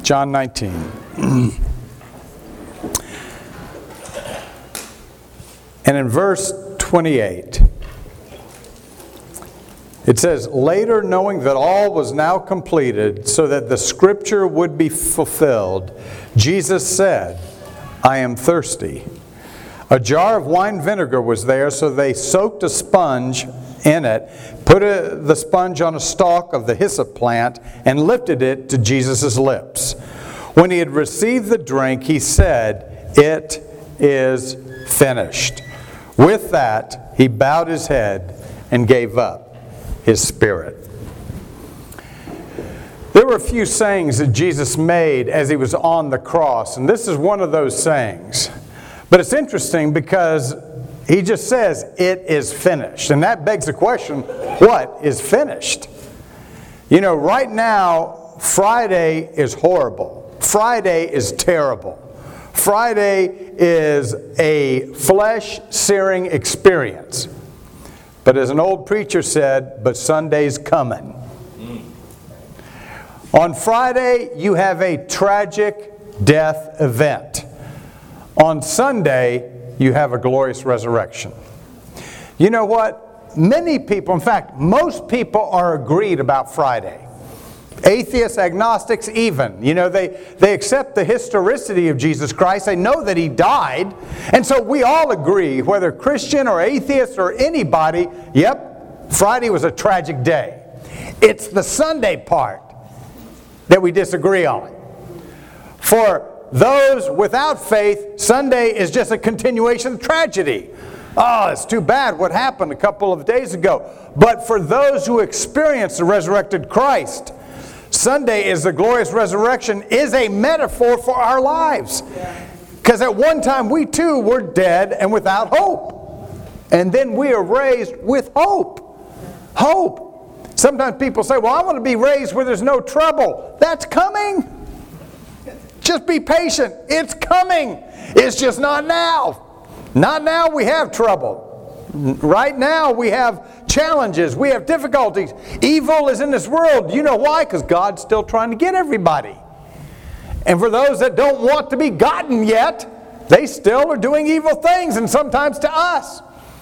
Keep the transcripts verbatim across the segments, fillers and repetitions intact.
John nineteen. And in verse twenty-eight, it says, "Later, knowing that all was now completed, so that the scripture would be fulfilled, Jesus said, 'I am thirsty.' A jar of wine vinegar was there, so they soaked a sponge in it, put a, the sponge on a stalk of the hyssop plant, and lifted it to Jesus' lips. When he had received the drink, he said, 'It is finished.' With that, he bowed his head and gave up his spirit." There were a few sayings that Jesus made as he was on the cross, and this is one of those sayings. But it's interesting because he just says, "It is finished." And that begs the question, what is finished? You know, right now, Friday is horrible. Friday is terrible. Friday is a flesh-searing experience. But as an old preacher said, but Sunday's coming. Mm. On Friday, you have a tragic death event. On Sunday, you have a glorious resurrection. You know what? Many people, in fact, most people are agreed about Friday. Atheists, agnostics even. You know, they, they accept the historicity of Jesus Christ. They know that He died. And so we all agree, whether Christian or atheist or anybody, yep, Friday was a tragic day. It's the Sunday part that we disagree on. For those without faith, Sunday is just a continuation of tragedy. Oh, it's too bad what happened a couple of days ago. But for those who experience the resurrected Christ, Sunday is the glorious resurrection, is a metaphor for our lives. Because at one time we too were dead and without hope. And then we are raised with hope. Hope. Sometimes people say, well, I want to be raised where there's no trouble. That's coming. Just be patient. It's coming. It's just not now. Not now we have trouble. Right now we have challenges. We have difficulties. Evil is in this world. You know why? Because God's still trying to get everybody. And for those that don't want to be gotten yet, they still are doing evil things, and sometimes to us.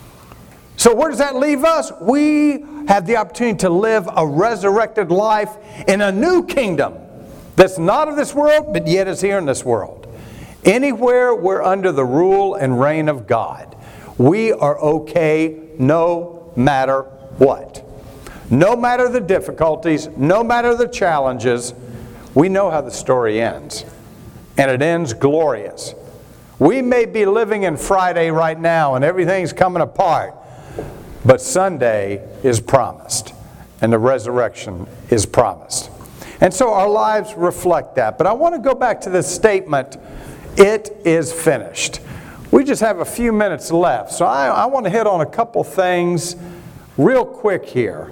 So where does that leave us? We have the opportunity to live a resurrected life in a new kingdom that's not of this world, but yet is here in this world. Anywhere we're under the rule and reign of God, we are okay no matter what. No matter the difficulties, no matter the challenges, we know how the story ends. And it ends glorious. We may be living in Friday right now and everything's coming apart, but Sunday is promised and the resurrection is promised. And so our lives reflect that. But I want to go back to this statement, "It is finished." We just have a few minutes left, so I, I want to hit on a couple things real quick here.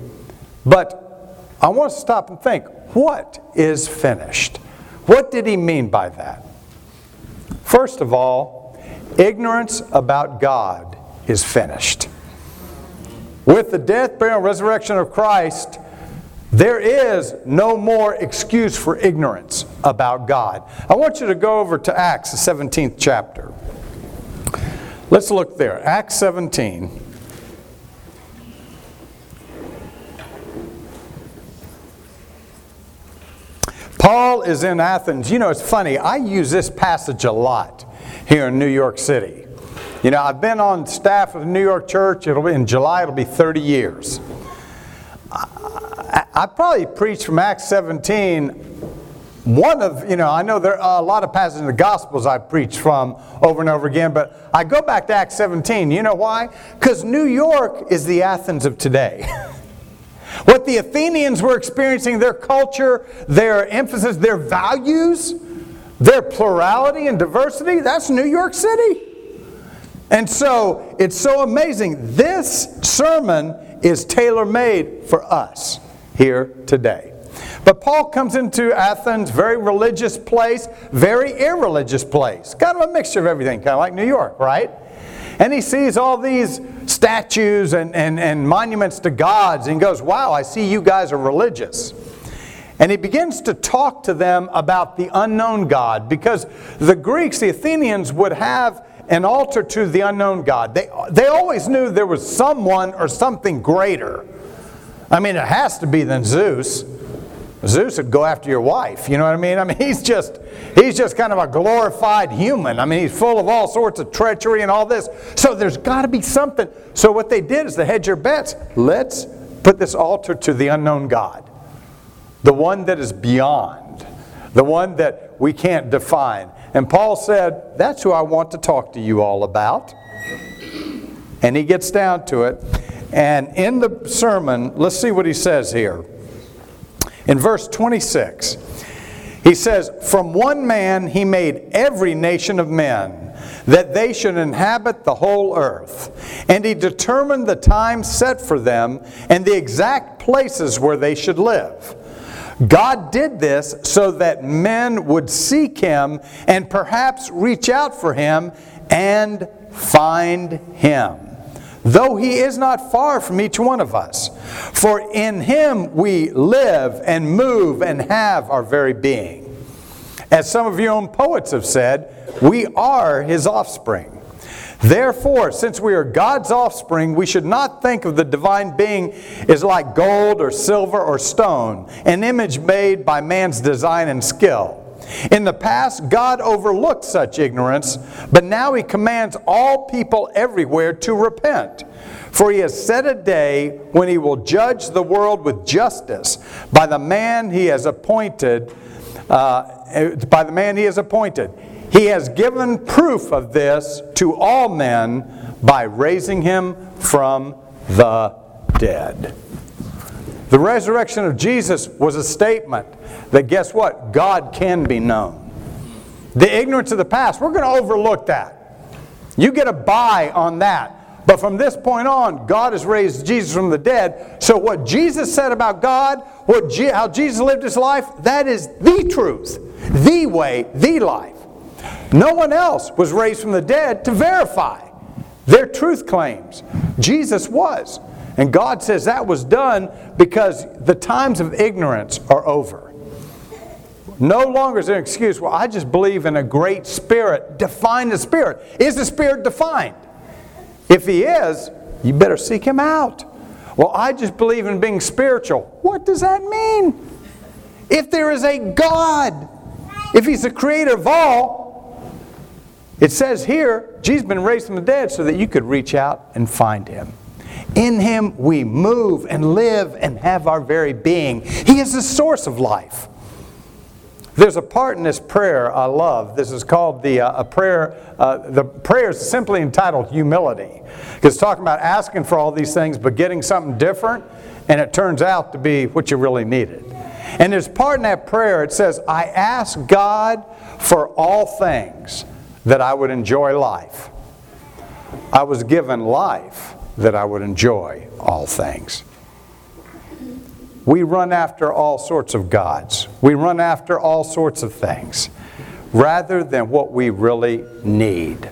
But I want to stop and think, what is finished? What did he mean by that? First of all, ignorance about God is finished. With the death, burial, and resurrection of Christ, there is no more excuse for ignorance about God. I want you to go over to Acts, the seventeenth chapter. Let's look there. Acts seventeen. Paul is in Athens. You know, it's funny. I use this passage a lot here in New York City. You know, I've been on staff of the New York church. It'll be in July. It'll be thirty years. I, I probably preached from Acts seventeen. One of, you know, I know there are a lot of passages in the Gospels I've preached from over and over again, but I go back to Acts seventeen. You know why? Because New York is the Athens of today. What the Athenians were experiencing, their culture, their emphasis, their values, their plurality and diversity, that's New York City. And so, it's so amazing. This sermon is tailor-made for us here today. But Paul comes into Athens, very religious place, very irreligious place. Kind of a mixture of everything, kind of like New York, right? And he sees all these statues and, and, and monuments to gods, and he goes, wow, I see you guys are religious. And he begins to talk to them about the unknown God, because the Greeks, the Athenians, would have an altar to the unknown God. They, they always knew there was someone or something greater. I mean, it has to be than Zeus. Zeus would go after your wife, you know what I mean? I mean, he's just, he's just kind of a glorified human. I mean, he's full of all sorts of treachery and all this. So there's got to be something. So what they did is to hedge their bets. Let's put this altar to the unknown God. The one that is beyond. The one that we can't define. And Paul said, that's who I want to talk to you all about. And he gets down to it. And in the sermon, let's see what he says here. In verse twenty-six, he says, from one man he made every nation of men, that they should inhabit the whole earth. And he determined the time set for them, and the exact places where they should live. God did this so that men would seek Him, and perhaps reach out for Him, and find Him. Though He is not far from each one of us. For in Him we live and move and have our very being. As some of your own poets have said, we are His offspring. Therefore, since we are God's offspring, we should not think of the divine being as like gold or silver or stone, an image made by man's design and skill. In the past, God overlooked such ignorance, but now He commands all people everywhere to repent. For He has set a day when He will judge the world with justice by the man He has appointed. Uh, by the man He has appointed. He has given proof of this to all men by raising Him from the dead. The resurrection of Jesus was a statement that, guess what? God can be known. The ignorance of the past, we're going to overlook that. You get a buy on that. But from this point on, God has raised Jesus from the dead. So what Jesus said about God, what Je- how Jesus lived His life, that is the truth, the way, the life. No one else was raised from the dead to verify their truth claims. Jesus was. And God says that was done because the times of ignorance are over. No longer is there an excuse, well, I just believe in a great Spirit. Define the Spirit. Is the Spirit defined? If He is, you better seek Him out. Well, I just believe in being spiritual. What does that mean? If there is a God, if He's the creator of all, it says here, Jesus has been raised from the dead so that you could reach out and find Him. In Him we move and live and have our very being. He is the source of life. There's a part in this prayer I love. This is called the uh, a prayer. Uh, the prayer is simply entitled humility. Because it's talking about asking for all these things but getting something different, and it turns out to be what you really needed. And there's part in that prayer, it says, I ask God for all things that I would enjoy life. I was given life that I would enjoy all things. We run after all sorts of gods. We run after all sorts of things rather than what we really need.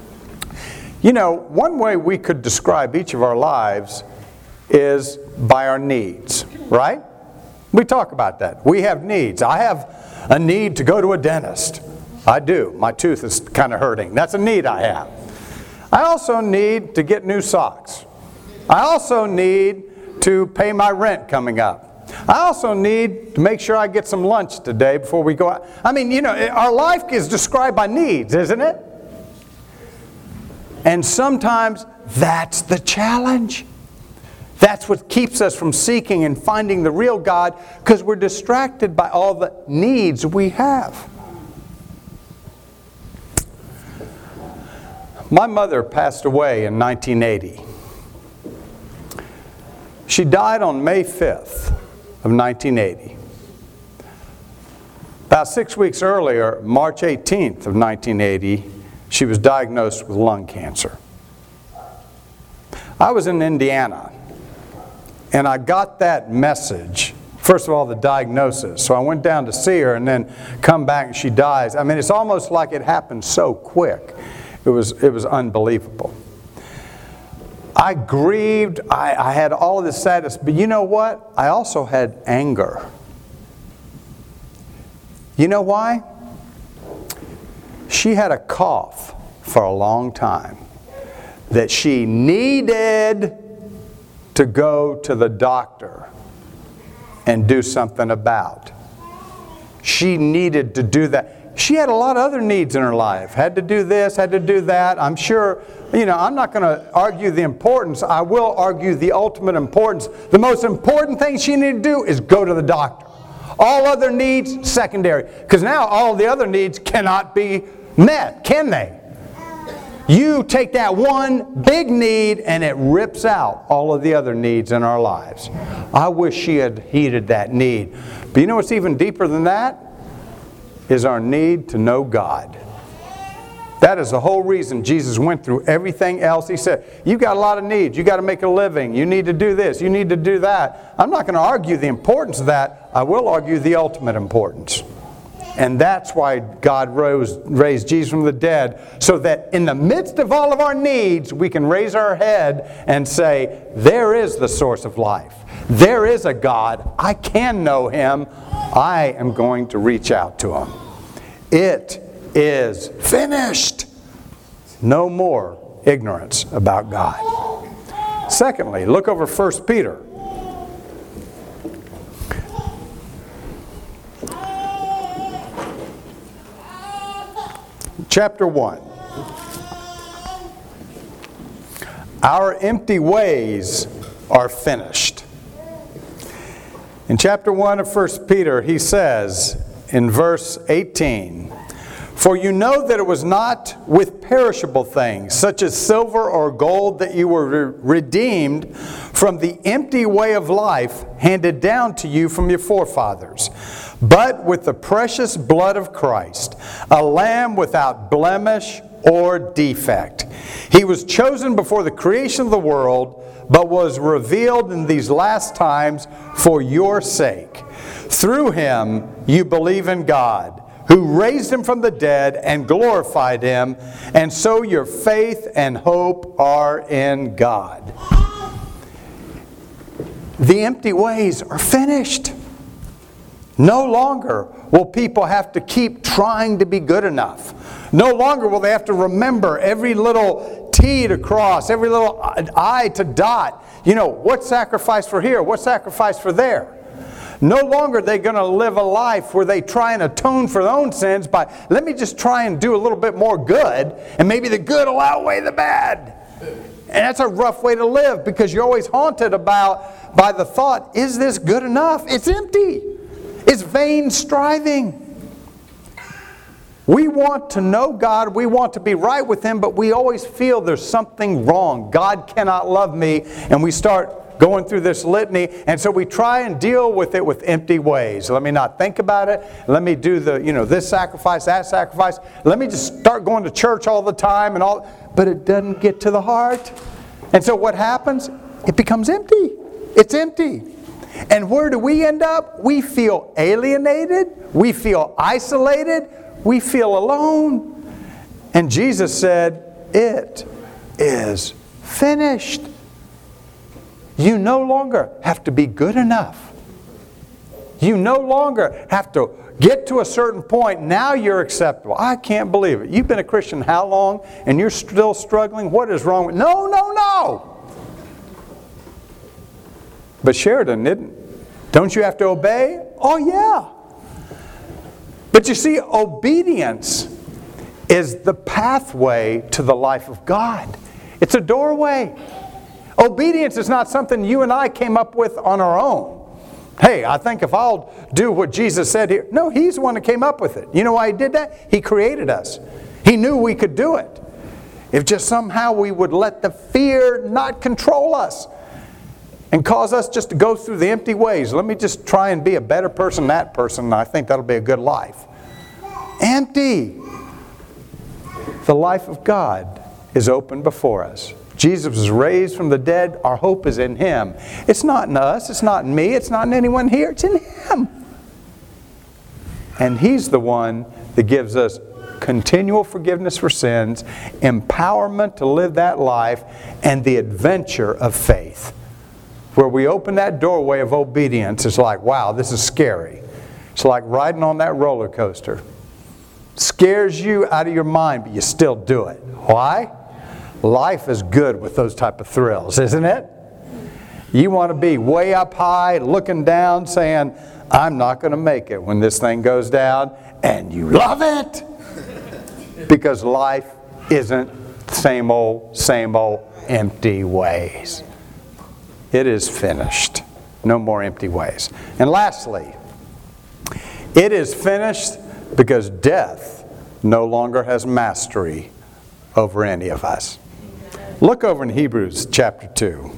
You know, one way we could describe each of our lives is by our needs, right? We talk about that. We have needs. I have a need to go to a dentist. I do. My tooth is kind of hurting. That's a need I have. I also need to get new socks. I also need to pay my rent coming up. I also need to make sure I get some lunch today before we go out. I mean, you know, our life is described by needs, isn't it? And sometimes that's the challenge. That's what keeps us from seeking and finding the real God, because we're distracted by all the needs we have. My mother passed away in nineteen eighty. She died on May fifth of nineteen eighty. About six weeks earlier, March eighteenth of nineteen eighty, she was diagnosed with lung cancer. I was in Indiana, and I got that message. First of all, the diagnosis. So I went down to see her and then come back and she dies. I mean, it's almost like it happened so quick. It was, it was unbelievable. I grieved. I, I had all of this sadness. But you know what? I also had anger. You know why? She had a cough for a long time that she needed to go to the doctor and do something about. She needed to do that. She had a lot of other needs in her life. Had to do this, had to do that. I'm sure, you know, I'm not going to argue the importance. I will argue the ultimate importance. The most important thing she needed to do is go to the doctor. All other needs, secondary. Because now all the other needs cannot be met, can they? You take that one big need and it rips out all of the other needs in our lives. I wish she had heeded that need. But you know what's even deeper than that? Is our need to know God. That is the whole reason Jesus went through everything else. He said, you've got a lot of needs. You've got to make a living. You need to do this. You need to do that. I'm not going to argue the importance of that. I will argue the ultimate importance. And that's why God rose, raised Jesus from the dead, so that in the midst of all of our needs, we can raise our head and say, there is the source of life. There is a God. I can know Him. I am going to reach out to Him. It is finished. No more ignorance about God. Secondly, look over First Peter. Chapter one. Our empty ways are finished. In chapter one of First Peter, he says in verse eighteen, for you know that it was not with perishable things, such as silver or gold, that you were re- redeemed from the empty way of life handed down to you from your forefathers, but with the precious blood of Christ, a lamb without blemish or defect. He was chosen before the creation of the world, but was revealed in these last times for your sake. Through Him you believe in God, who raised Him from the dead and glorified Him, and so your faith and hope are in God. The empty ways are finished. No longer will people have to keep trying to be good enough. No longer will they have to remember every little T to cross, every little I to dot. You know, what sacrifice for here? What sacrifice for there? No longer are they going to live a life where they try and atone for their own sins by, let me just try and do a little bit more good, and maybe the good will outweigh the bad. And that's a rough way to live, because you're always haunted about by the thought, is this good enough? It's empty. It's vain striving. We want to know God, we want to be right with Him, but we always feel there's something wrong. God cannot love me, and we start going through this litany, and so we try and deal with it with empty ways. Let me not think about it. Let me do the, you know, this sacrifice, that sacrifice. Let me just start going to church all the time and all, but it doesn't get to the heart. And so what happens? It becomes empty. It's empty. And where do we end up? We feel alienated. We feel isolated. We feel alone. And Jesus said, it is finished. You no longer have to be good enough. You no longer have to get to a certain point. Now you're acceptable. I can't believe it. You've been a Christian how long and you're still struggling? What is wrong with... No, no, no. But Sheridan didn't. Don't you have to obey? Oh, yeah. But you see, obedience is the pathway to the life of God. It's a doorway. Obedience is not something you and I came up with on our own. Hey, I think if I'll do what Jesus said here. No, He's the one that came up with it. You know why He did that? He created us. He knew we could do it. If just somehow we would let the fear not control us and cause us just to go through the empty ways. Let me just try and be a better person than that person, and I think that'll be a good life. Empty. The life of God is open before us. Jesus was raised from the dead. Our hope is in Him. It's not in us. It's not in me. It's not in anyone here. It's in Him. And He's the one that gives us continual forgiveness for sins, empowerment to live that life, and the adventure of faith. Where we open that doorway of obedience, it's like, wow, this is scary. It's like riding on that roller coaster. Scares you out of your mind, but you still do it. Why? Life is good with those type of thrills, isn't it? You want to be way up high, looking down, saying, I'm not going to make it when this thing goes down, and you love it! Because life isn't same old, same old empty ways. It is finished. No more empty ways. And lastly, it is finished because death no longer has mastery over any of us. Look over in Hebrews chapter two.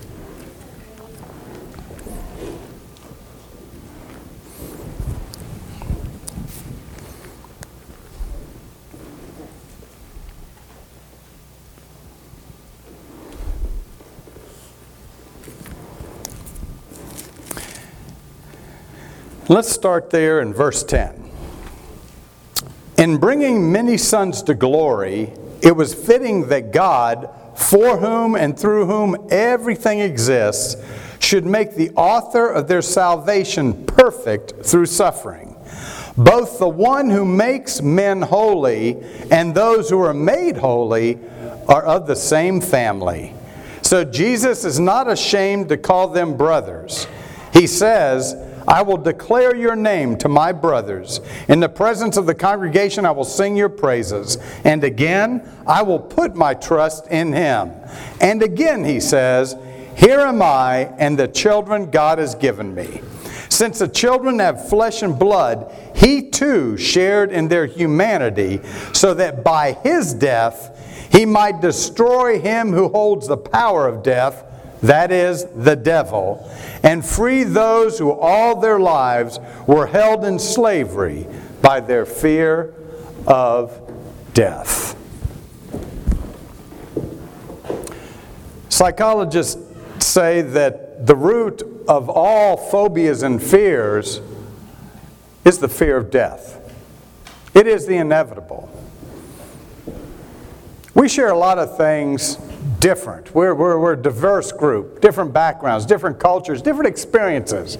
Let's start there in verse ten. In bringing many sons to glory, it was fitting that God, for whom and through whom everything exists, should make the author of their salvation perfect through suffering. Both the one who makes men holy and those who are made holy are of the same family. So Jesus is not ashamed to call them brothers. He says, I will declare your name to my brothers. In the presence of the congregation I will sing your praises. And again, I will put my trust in him. And again he says, here am I and the children God has given me. Since the children have flesh and blood, he too shared in their humanity, so that by his death he might destroy him who holds the power of death, that is, the devil, and free those who all their lives were held in slavery by their fear of death. Psychologists say that the root of all phobias and fears is the fear of death. It is the inevitable. We share a lot of things different. We're, we're, we're a diverse group, different backgrounds, different cultures, different experiences.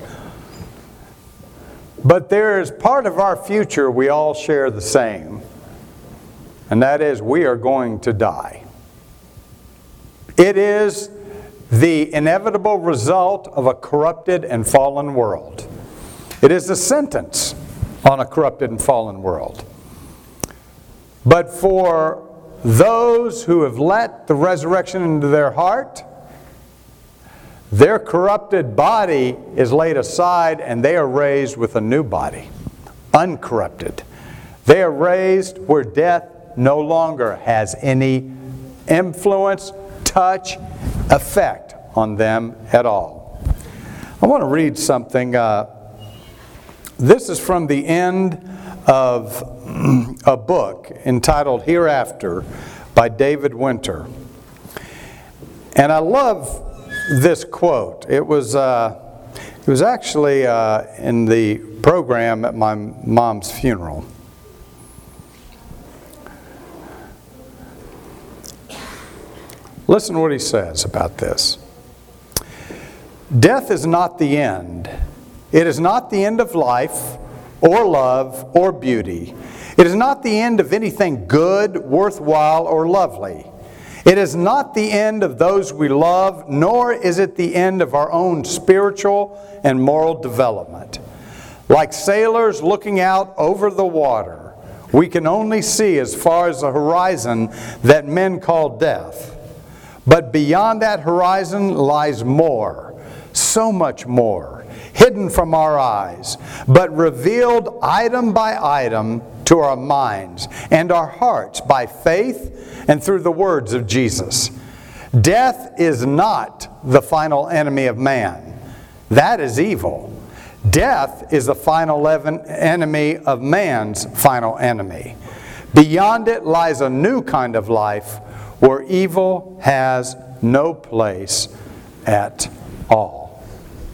But there is part of our future we all share the same. And that is, we are going to die. It is the inevitable result of a corrupted and fallen world. It is the sentence on a corrupted and fallen world. But for those who have let the resurrection into their heart, their corrupted body is laid aside and they are raised with a new body, uncorrupted. They are raised where death no longer has any influence, touch, effect on them at all. I want to read something. Uh, this is from the end of a book entitled Hereafter by David Winter. And I love this quote. It was, uh, it was actually uh, in the program at my mom's funeral. Listen to what he says about this. Death is not the end. It is not the end of life or love or beauty. It is not the end of anything good, worthwhile, or lovely. It is not the end of those we love, nor is it the end of our own spiritual and moral development. Like sailors looking out over the water, we can only see as far as the horizon that men call death. But beyond that horizon lies more, so much more, hidden from our eyes, but revealed item by item to our minds and our hearts by faith and through the words of Jesus. Death is not the final enemy of man. That is evil. Death is the final enemy of man's final enemy. Beyond it lies a new kind of life where evil has no place at all.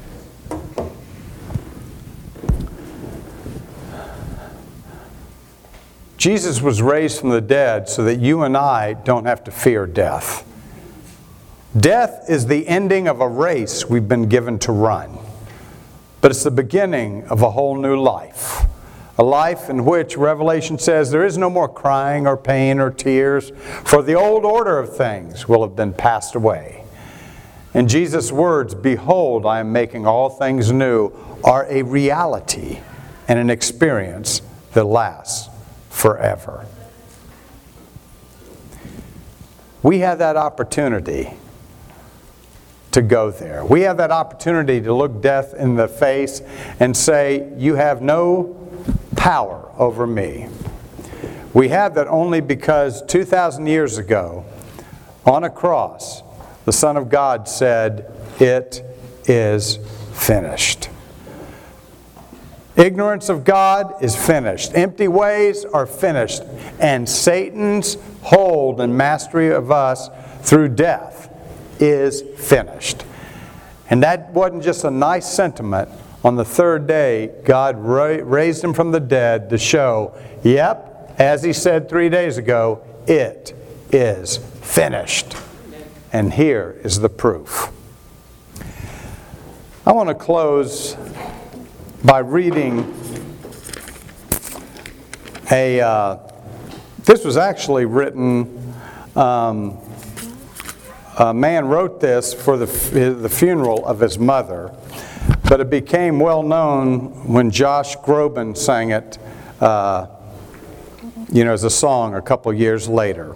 Jesus was raised from the dead so that you and I don't have to fear death. Death is the ending of a race we've been given to run, but it's the beginning of a whole new life. A life in which Revelation says there is no more crying or pain or tears, for the old order of things will have been passed away. And Jesus' words, "Behold, I am making all things new," are a reality and an experience that lasts forever. We have that opportunity to go there. We have that opportunity to look death in the face and say, "You have no power over me." We have that only because two thousand years ago, on a cross, the Son of God said, "It is finished." Ignorance of God is finished. Empty ways are finished. And Satan's hold and mastery of us through death is finished. And that wasn't just a nice sentiment. On the third day, God ra- raised him from the dead to show, yep, as he said three days ago, it is finished. And here is the proof. I want to close by reading a, uh, this was actually written, um, a man wrote this for the, the funeral of his mother. But it became well known when Josh Groban sang it, uh, you know, as a song a couple years later.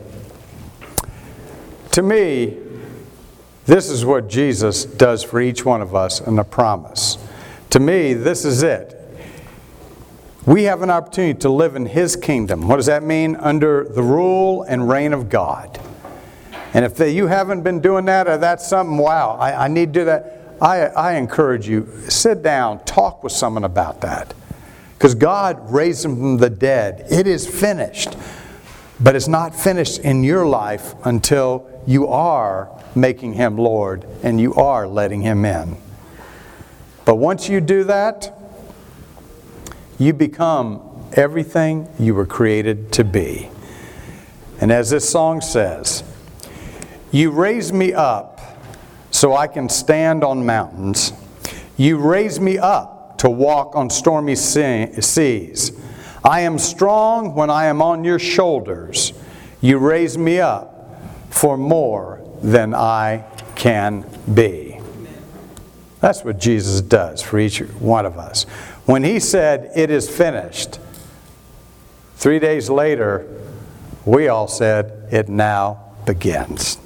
To me, this is what Jesus does for each one of us in the promise. To me, this is it. We have an opportunity to live in His kingdom. What does that mean? Under the rule and reign of God. And if you haven't been doing that, or that's something, wow, I, I need to do that. I, I encourage you, sit down, talk with someone about that. Because God raised him from the dead. It is finished. But it's not finished in your life until you are making Him Lord and you are letting Him in. But once you do that, you become everything you were created to be. And as this song says, "You raise me up so I can stand on mountains. You raise me up to walk on stormy seas. I am strong when I am on your shoulders. You raise me up for more than I can be." That's what Jesus does for each one of us. When He said, "It is finished," three days later, we all said, "It now begins."